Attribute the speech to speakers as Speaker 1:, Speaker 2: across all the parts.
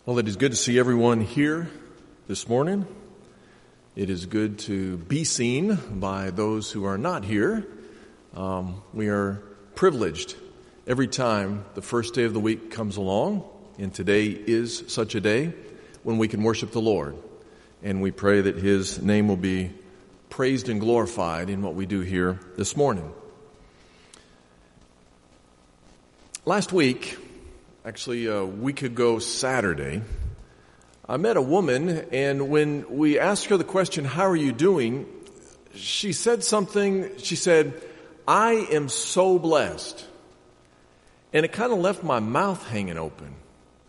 Speaker 1: Well, it is good to see everyone here this morning. It is good to be seen by those who are not here. We are privileged every time the first day of the week comes along, and today is such a day when we can worship the Lord. And we pray that His name will be praised and glorified in what we do here this morning. Last week, actually a week ago Saturday, I met a woman, and when we asked her the question, "How are you doing?" she said something. She said, "I am so blessed." And it kind of left my mouth hanging open.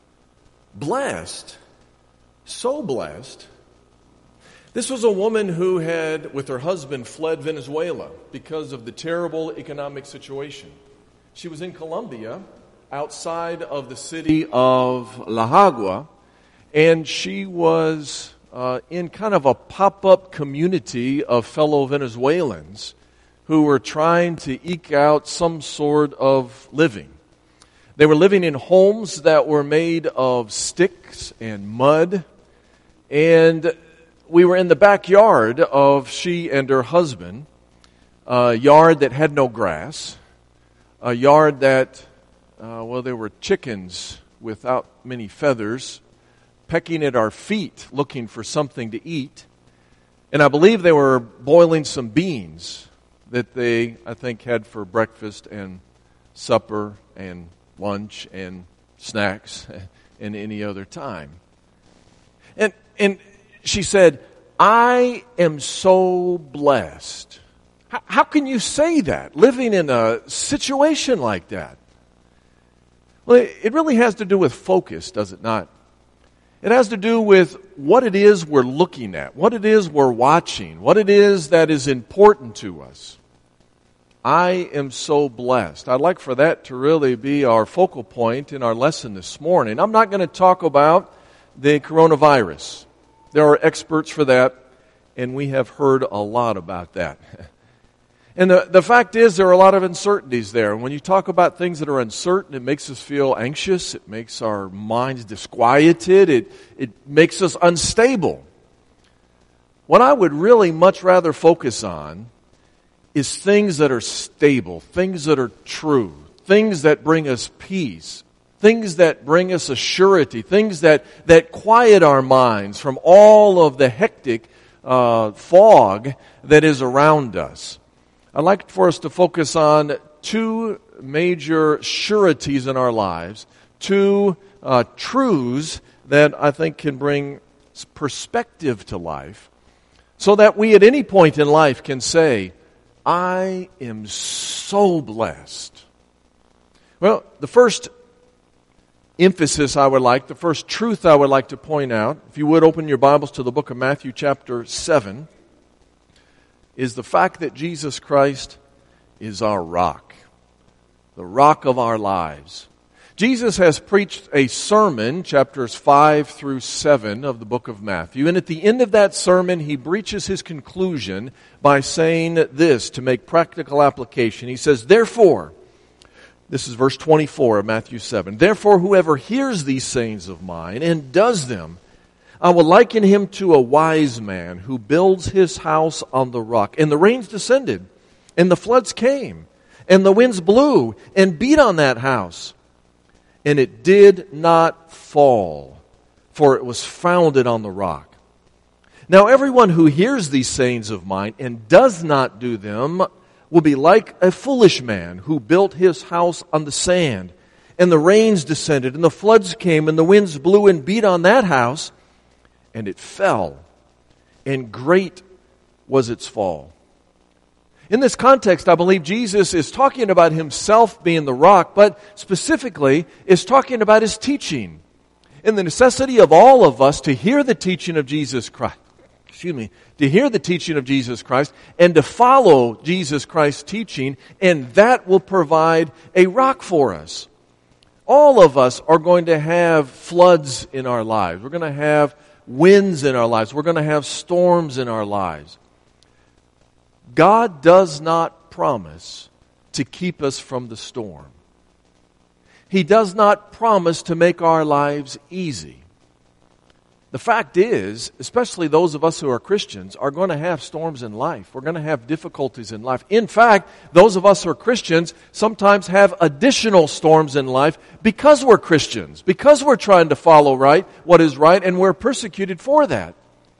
Speaker 1: Blessed? So blessed. This was a woman who had, with her husband, fled Venezuela because of the terrible economic situation. She was in Colombia, outside of the city of La Habra, and she was in kind of a pop-up community of fellow Venezuelans who were trying to eke out some sort of living. They were living in homes that were made of sticks and mud, and we were in the backyard of she and her husband, a yard that had no grass, a yard that there were chickens without many feathers pecking at our feet looking for something to eat. And I believe they were boiling some beans that they, I think, had for breakfast and supper and lunch and snacks and any other time. And she said, "I am so blessed." How can you say that, living in a situation like that? Well, it really has to do with focus, does it not? It has to do with what it is we're looking at, what it is we're watching, what it is that is important to us. I am so blessed. I'd like for that to really be our focal point in our lesson this morning. I'm not going to talk about the coronavirus. There are experts for that, and we have heard a lot about that. And the fact is, there are a lot of uncertainties there. And when you talk about things that are uncertain, it makes us feel anxious. It makes our minds disquieted. It makes us unstable. What I would really much rather focus on is things that are stable, things that are true, things that bring us peace, things that bring us a surety, things that quiet our minds from all of the hectic fog that is around us. I'd like for us to focus on two major sureties in our lives, two truths that I think can bring perspective to life, so that we at any point in life can say, "I am so blessed." Well, the first emphasis the first truth I would like to point out, if you would open your Bibles to the book of Matthew chapter 7, is the fact that Jesus Christ is our rock, the rock of our lives. Jesus has preached a sermon, chapters 5 through 7 of the book of Matthew, and at the end of that sermon, he breaches his conclusion by saying this to make practical application. He says, "Therefore," this is verse 24 of Matthew 7, "Therefore whoever hears these sayings of mine and does them, I will liken him to a wise man who builds his house on the rock. And the rains descended, and the floods came, and the winds blew and beat on that house. And it did not fall, for it was founded on the rock. Now everyone who hears these sayings of mine and does not do them will be like a foolish man who built his house on the sand. And the rains descended, and the floods came, and the winds blew and beat on that house, and it fell, and great was its fall." In this context, I believe Jesus is talking about himself being the rock, but specifically is talking about his teaching and the necessity of all of us to hear the teaching of Jesus Christ. To hear the teaching of Jesus Christ and to follow Jesus Christ's teaching, and that will provide a rock for us. All of us are going to have floods in our lives. We're going to have winds in our lives. We're going to have storms in our lives. God does not promise to keep us from the storm. He does not promise to make our lives easy. The fact is, especially those of us who are Christians, are going to have storms in life. We're going to have difficulties in life. In fact, those of us who are Christians sometimes have additional storms in life because we're Christians, because we're trying to follow what is right, and we're persecuted for that.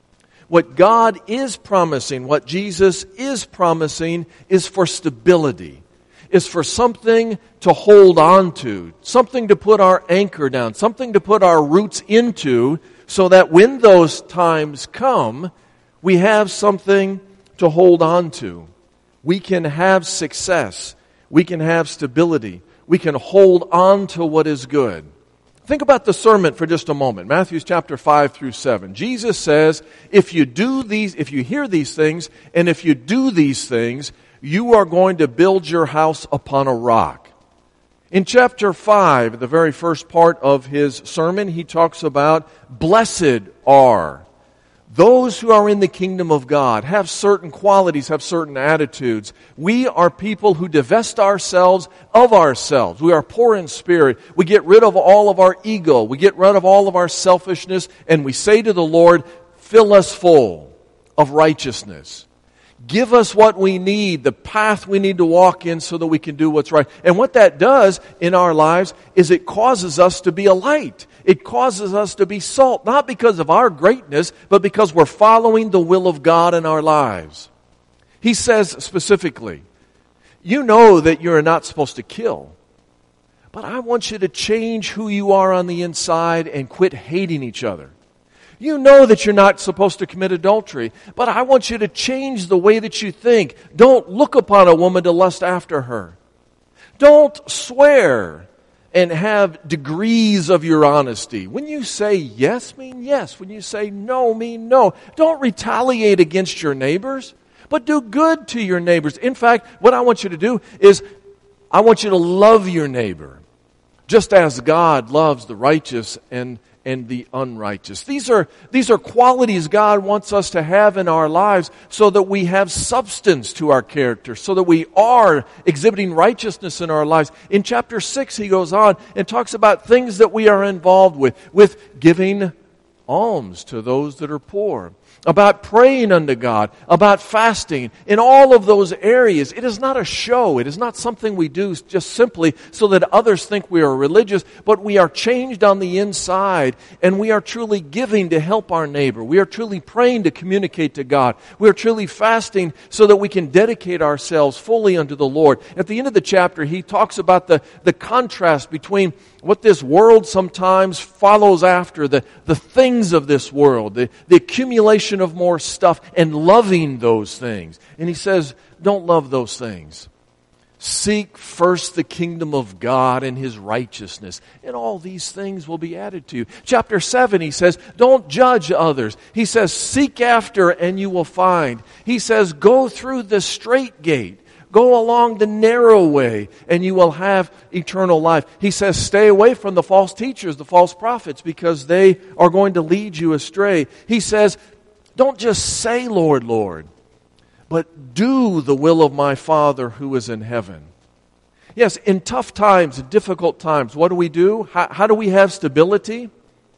Speaker 1: What God is promising, what Jesus is promising, is for stability, is for something to hold on to, something to put our anchor down, something to put our roots into, so that when those times come, we have something to hold on to. We can have success. We can have stability. We can hold on to what is good. Think about the sermon for just a moment. Matthew chapter 5 through 7. Jesus says, if you hear these things, and if you do these things, you are going to build your house upon a rock. In chapter 5, the very first part of his sermon, he talks about blessed are those who are in the kingdom of God, have certain qualities, have certain attitudes. We are people who divest ourselves of ourselves. We are poor in spirit. We get rid of all of our ego. We get rid of all of our selfishness, and we say to the Lord, fill us full of righteousness. Give us what we need, the path we need to walk in so that we can do what's right. And what that does in our lives is it causes us to be a light. It causes us to be salt, not because of our greatness, but because we're following the will of God in our lives. He says specifically, you know that you're not supposed to kill, but I want you to change who you are on the inside and quit hating each other. You know that you're not supposed to commit adultery, but I want you to change the way that you think. Don't look upon a woman to lust after her. Don't swear and have degrees of your honesty. When you say yes, mean yes. When you say no, mean no. Don't retaliate against your neighbors, but do good to your neighbors. In fact, what I want you to do is I want you to love your neighbor, just as God loves the righteous and the unrighteous. These are qualities God wants us to have in our lives so that we have substance to our character, so that we are exhibiting righteousness in our lives. In chapter 6, he goes on and talks about things that we are involved with giving alms to those that are poor, about praying unto God, about fasting. In all of those areas, it is not a show. It is not something we do just simply so that others think we are religious, but we are changed on the inside, and we are truly giving to help our neighbor. We are truly praying to communicate to God. We are truly fasting so that we can dedicate ourselves fully unto the Lord. At the end of the chapter, he talks about the contrast between what this world sometimes follows after, the things of this world, the accumulation of more stuff, and loving those things. And he says, don't love those things. Seek first the kingdom of God and His righteousness, and all these things will be added to you. Chapter 7, he says, don't judge others. He says, seek after and you will find. He says, go through the straight gate. Go along the narrow way, and you will have eternal life. He says, stay away from the false teachers, the false prophets, because they are going to lead you astray. He says, don't just say, Lord, Lord, but do the will of my Father who is in heaven. Yes, in tough times, in difficult times, what do? How do we have stability?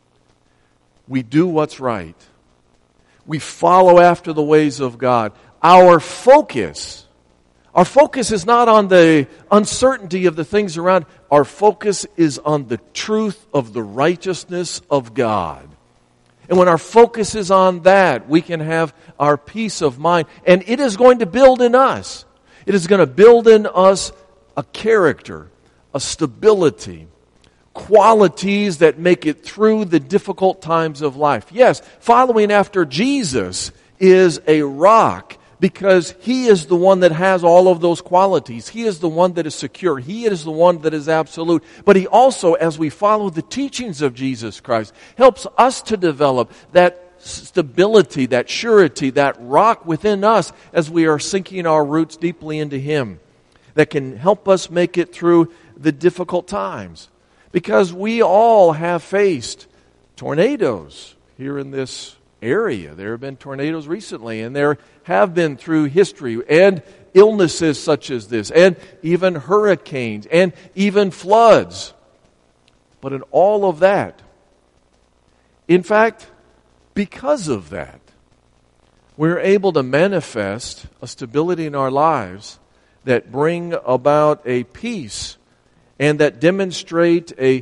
Speaker 1: We do what's right. We follow after the ways of God. Our focus is not on the uncertainty of the things around. Our focus is on the truth of the righteousness of God. And when our focus is on that, we can have our peace of mind. And it is going to build in us. It is going to build in us a character, a stability, qualities that make it through the difficult times of life. Yes, following after Jesus is a rock, because He is the one that has all of those qualities. He is the one that is secure. He is the one that is absolute. But He also, as we follow the teachings of Jesus Christ, helps us to develop that stability, that surety, that rock within us as we are sinking our roots deeply into Him, that can help us make it through the difficult times. Because we all have faced tornadoes here in this area. There have been tornadoes recently, and there have been through history, and illnesses such as this, and even hurricanes, and even floods. But in all of that, in fact, because of that, we're able to manifest a stability in our lives that bring about a peace and that demonstrate a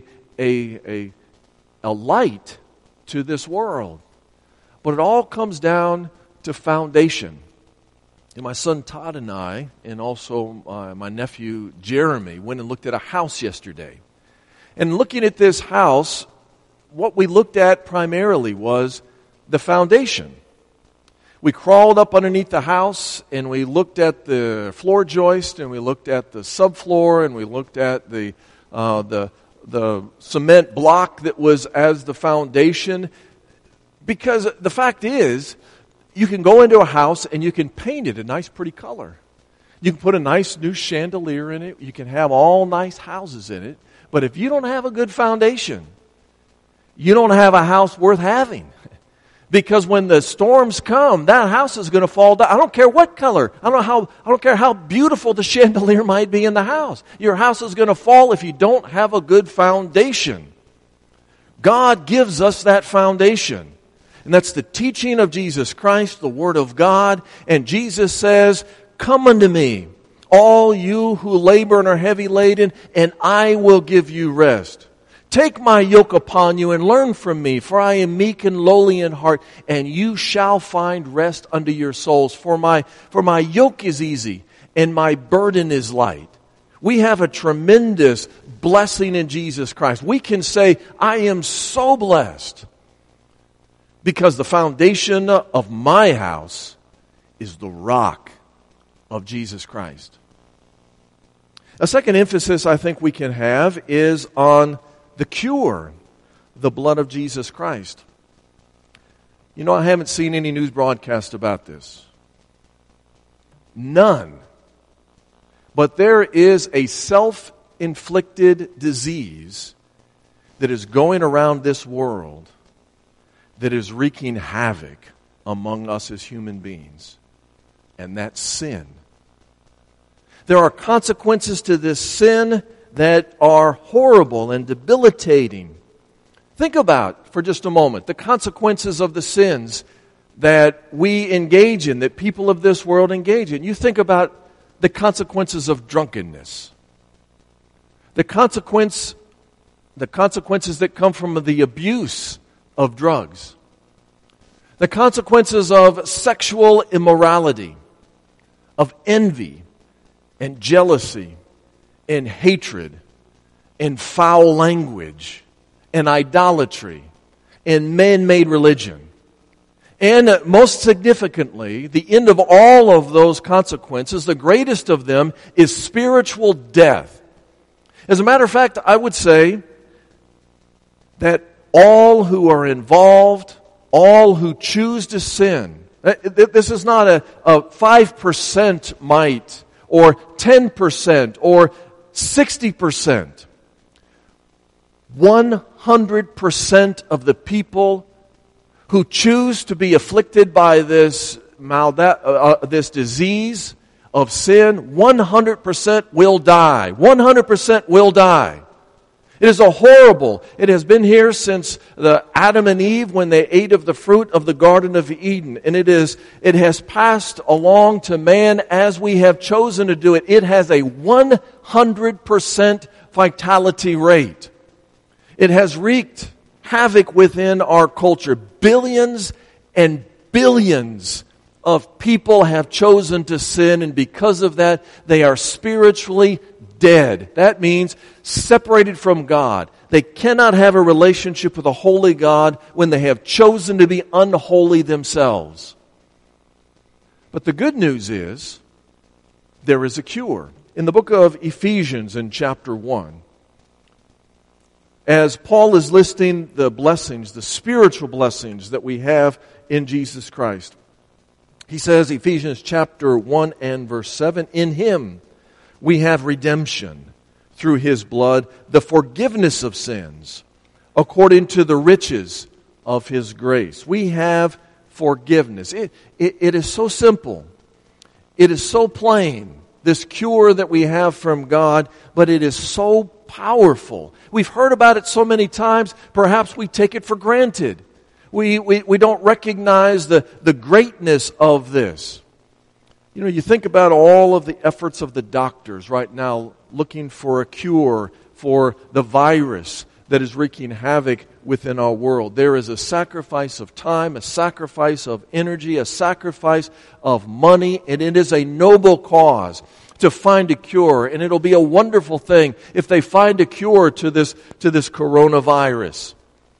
Speaker 1: light to this world. But it all comes down to foundation. And my son Todd and I, and also my nephew Jeremy, went and looked at a house yesterday. And looking at this house, what we looked at primarily was the foundation. We crawled up underneath the house and we looked at the floor joist and we looked at the subfloor and we looked at the cement block that was as the foundation. Because the fact is, you can go into a house and you can paint it a nice pretty color. You can put a nice new chandelier in it. You can have all nice houses in it. But if you don't have a good foundation, you don't have a house worth having. Because when the storms come, that house is going to fall down. I don't care what color. I don't care how beautiful the chandelier might be in the house. Your house is going to fall if you don't have a good foundation. God gives us that foundation. And that's the teaching of Jesus Christ, the Word of God. And Jesus says, "Come unto me, all you who labor and are heavy laden, and I will give you rest. Take my yoke upon you and learn from me, for I am meek and lowly in heart, and you shall find rest unto your souls. For my yoke is easy and my burden is light." We have a tremendous blessing in Jesus Christ. We can say, "I am so blessed because the foundation of my house is the rock of Jesus Christ." A second emphasis I think we can have is on the cure, the blood of Jesus Christ. You know, I haven't seen any news broadcast about this. None. But there is a self-inflicted disease that is going around this world that is wreaking havoc among us as human beings, and that's sin. There are consequences to this sin that are horrible and debilitating. Think about, for just a moment, the consequences of the sins that we engage in, that people of this world engage in. You think about the consequences of drunkenness. The consequences that come from the abuse of drugs. The consequences of sexual immorality, of envy and jealousy and hatred and foul language and idolatry and man-made religion. And most significantly, the end of all of those consequences, the greatest of them, is spiritual death. As a matter of fact, I would say that all who are involved, all who choose to sin, this is not a 5% might or 10% or 60%. 100% of the people who choose to be afflicted by this disease of sin, 100% will die. 100% will die. It is it has been here since Adam and Eve when they ate of the fruit of the Garden of Eden. And it has passed along to man as we have chosen to do it. It has a 100% vitality rate. It has wreaked havoc within our culture. Billions and billions of people have chosen to sin, and because of that, they are spiritually dead. That means separated from God. They cannot have a relationship with a holy God when they have chosen to be unholy themselves. But the good news is, there is a cure. In the book of Ephesians in chapter 1, as Paul is listing the blessings, the spiritual blessings that we have in Jesus Christ, he says, Ephesians chapter 1 and verse 7, "In Him we have redemption through His blood, the forgiveness of sins, according to the riches of His grace." We have forgiveness. It is so simple. It is so plain, this cure that we have from God, but it is so powerful. We've heard about it so many times, perhaps we take it for granted. We don't recognize the greatness of this. You know, you think about all of the efforts of the doctors right now looking for a cure for the virus that is wreaking havoc within our world. There is a sacrifice of time, a sacrifice of energy, a sacrifice of money, and it is a noble cause to find a cure. And it'll be a wonderful thing if they find a cure to this coronavirus.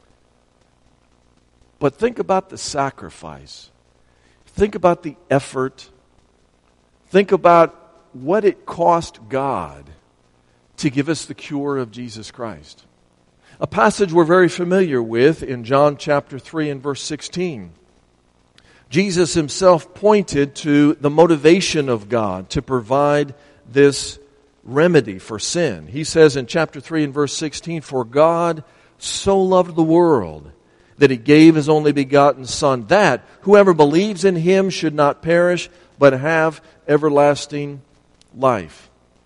Speaker 1: But think about the sacrifice. Think about the effort. Think about what it cost God to give us the cure of Jesus Christ. A passage we're very familiar with in John chapter 3 and verse 16. Jesus himself pointed to the motivation of God to provide this remedy for sin. He says in chapter 3 and verse 16, "For God so loved the world that He gave His only begotten Son, that whoever believes in Him should not perish, but have everlasting life."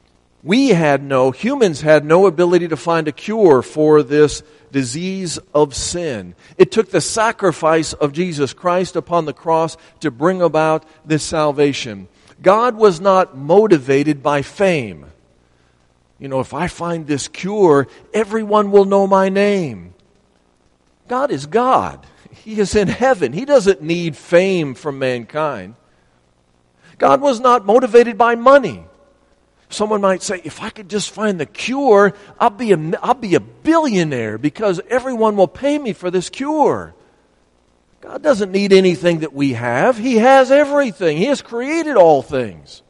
Speaker 1: Humans had no ability to find a cure for this disease of sin. It took the sacrifice of Jesus Christ upon the cross to bring about this salvation. God was not motivated by fame. You know, if I find this cure, everyone will know my name. God is God. He is in heaven. He doesn't need fame from mankind. God was not motivated by money. Someone might say, if I could just find the cure, I'll be a billionaire because everyone will pay me for this cure. God doesn't need anything that we have. He has everything. He has created all things.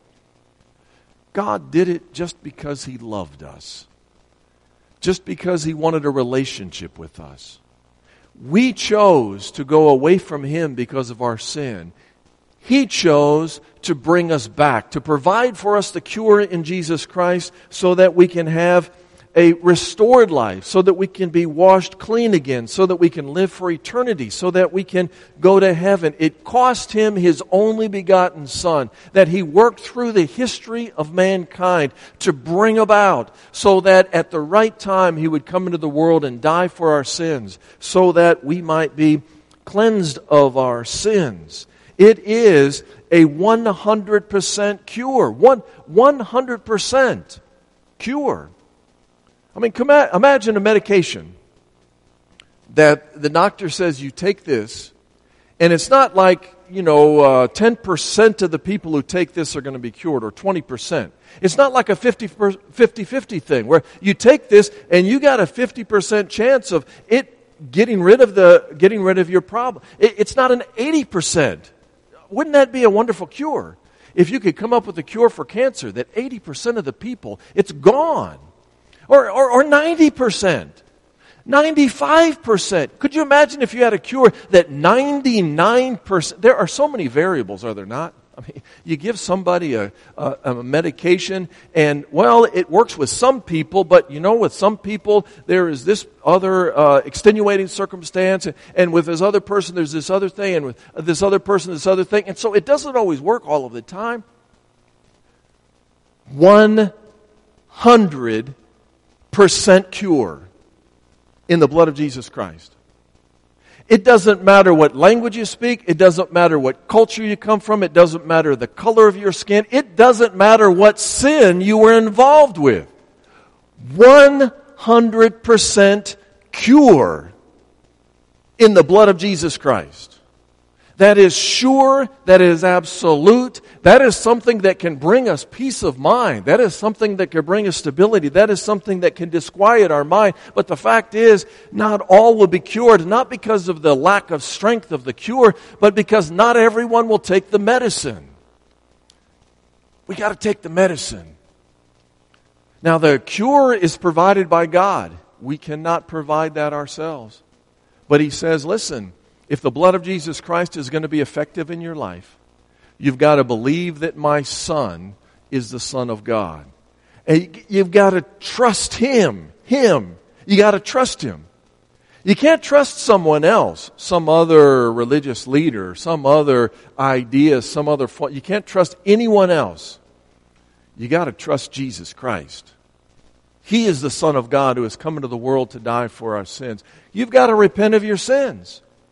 Speaker 1: God did it just because He loved us. Just because He wanted a relationship with us. We chose to go away from Him because of our sin. He chose to bring us back, to provide for us the cure in Jesus Christ so that we can have a restored life, so that we can be washed clean again, so that we can live for eternity, so that we can go to heaven. It cost Him His only begotten Son, that He worked through the history of mankind to bring about, so that at the right time He would come into the world and die for our sins, so that we might be cleansed of our sins. It is a 100% cure. 100% cure. I mean, imagine a medication that the doctor says you take this, and it's not like, 10% of the people who take this are going to be cured, or 20%. It's not like a 50-50 thing, where you take this and you got a 50% chance of it getting rid of your problem. It's not an 80%. Wouldn't that be a wonderful cure? If you could come up with a cure for cancer, that 80% of the people, it's gone. Or 90%. 95%. Could you imagine if you had a cure that 99%, there are so many variables, are there not? I mean, you give somebody a medication and, well, it works with some people, but with some people there is this other extenuating circumstance, and with this other person there's this other thing, and with this other person this other thing, and so it doesn't always work all of the time. 100% cure in the blood of Jesus Christ. It doesn't matter what language you speak. It doesn't matter what culture you come from. It doesn't matter the color of your skin. It doesn't matter what sin you were involved with. 100% cure in the blood of Jesus Christ. That is sure, that is absolute, that is something that can bring us peace of mind. That is something that can bring us stability. That is something that can disquiet our mind. But the fact is, not all will be cured, not because of the lack of strength of the cure, but because not everyone will take the medicine. We got to take the medicine. Now, the cure is provided by God. We cannot provide that ourselves. But He says, listen, if the blood of Jesus Christ is going to be effective in your life, you've got to believe that my Son is the Son of God. And you've got to trust Him. You got to trust Him. You can't trust someone else, some other religious leader, some other idea, you can't trust anyone else. You got to trust Jesus Christ. He is the Son of God who has come into the world to die for our sins. You've got to repent of your sins.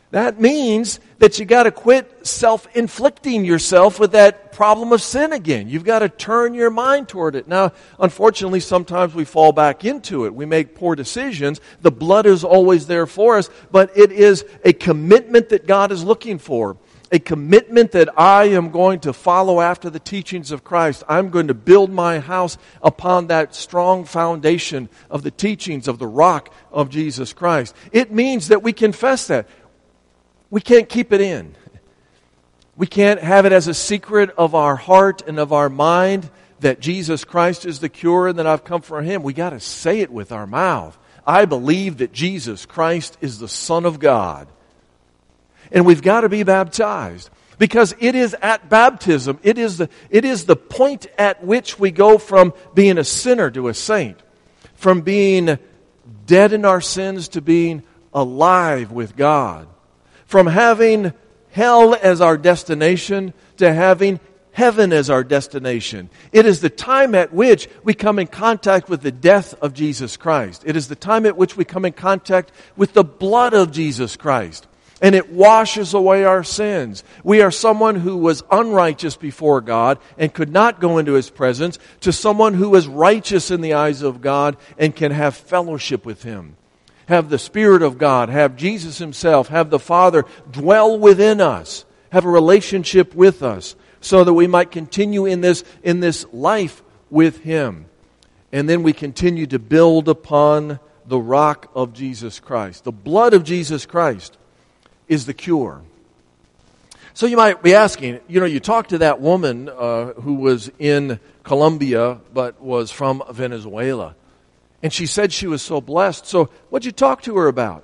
Speaker 1: That means that you got to quit self-inflicting yourself with that problem of sin again. You've got to turn your mind toward it. Now, unfortunately, sometimes we fall back into it. We make poor decisions. The blood is always there for us, but it is a commitment that God is looking for. A commitment that I am going to follow after the teachings of Christ. I'm going to build my house upon that strong foundation of the teachings of the rock of Jesus Christ. It means that we confess that. We can't keep it in. We can't have it as a secret of our heart and of our mind that Jesus Christ is the cure and that I've come for Him. We got to say it with our mouth. I believe that Jesus Christ is the Son of God. And we've got to be baptized. Because it is at baptism, it is the point at which we go from being a sinner to a saint. From being dead in our sins to being alive with God. From having hell as our destination to having heaven as our destination. It is the time at which we come in contact with the death of Jesus Christ. It is the time at which we come in contact with the blood of Jesus Christ. And it washes away our sins. We are someone who was unrighteous before God and could not go into His presence to someone who is righteous in the eyes of God and can have fellowship with Him. Have the Spirit of God, have Jesus Himself, have the Father dwell within us, have a relationship with us, so that we might continue in this life with Him. And then we continue to build upon the rock of Jesus Christ. The blood of Jesus Christ is the cure. So you might be asking, you talked to that woman who was in Colombia but was from Venezuela. And she said she was so blessed. So what'd you talk to her about?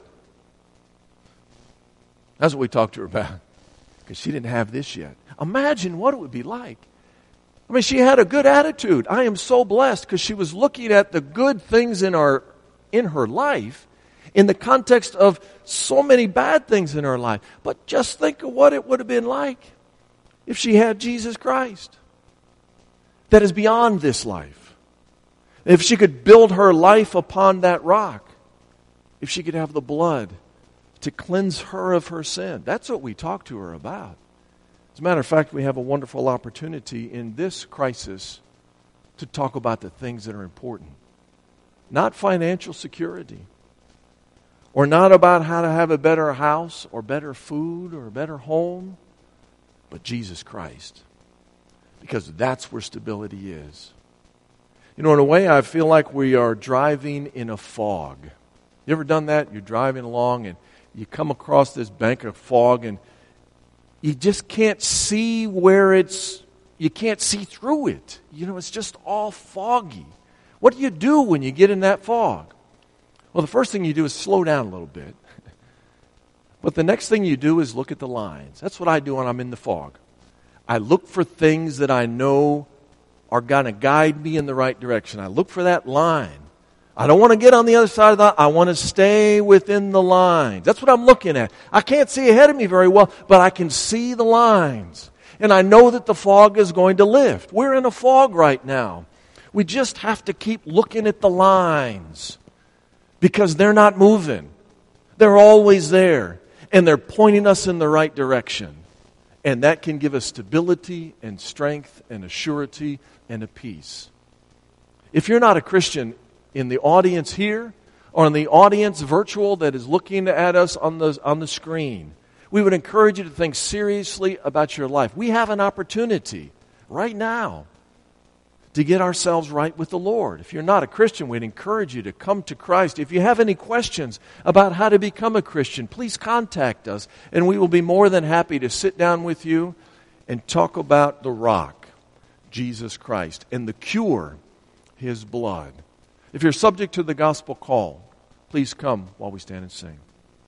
Speaker 1: That's what we talked to her about. Because she didn't have this yet. Imagine what it would be like. I mean, she had a good attitude. I am so blessed because she was looking at the good things in her life in the context of so many bad things in her life. But just think of what it would have been like if she had Jesus Christ. That is beyond this life. If she could build her life upon that rock. If she could have the blood to cleanse her of her sin. That's what we talked to her about. As a matter of fact, we have a wonderful opportunity in this crisis to talk about the things that are important. Not financial security. Or not about how to have a better house or better food or a better home. But Jesus Christ. Because that's where stability is. In a way, I feel like we are driving in a fog. You ever done that? You're driving along and you come across this bank of fog and you just can't see you can't see through it. It's just all foggy. What do you do when you get in that fog? Well, the first thing you do is slow down a little bit. But the next thing you do is look at the lines. That's what I do when I'm in the fog. I look for things that I know are going to guide me in the right direction. I look for that line. I don't want to get on the other side of that. I want to stay within the lines. That's what I'm looking at. I can't see ahead of me very well, but I can see the lines. And I know that the fog is going to lift. We're in a fog right now. We just have to keep looking at the lines because they're not moving. They're always there. And they're pointing us in the right direction. And that can give us stability and strength and a surety and a peace. If you're not a Christian in the audience here or in the audience virtual that is looking at us on the screen, we would encourage you to think seriously about your life. We have an opportunity right now to get ourselves right with the Lord. If you're not a Christian, we'd encourage you to come to Christ. If you have any questions about how to become a Christian, please contact us, and we will be more than happy to sit down with you and talk about the rock, Jesus Christ, and the cure, His blood. If you're subject to the gospel call, please come while we stand and sing.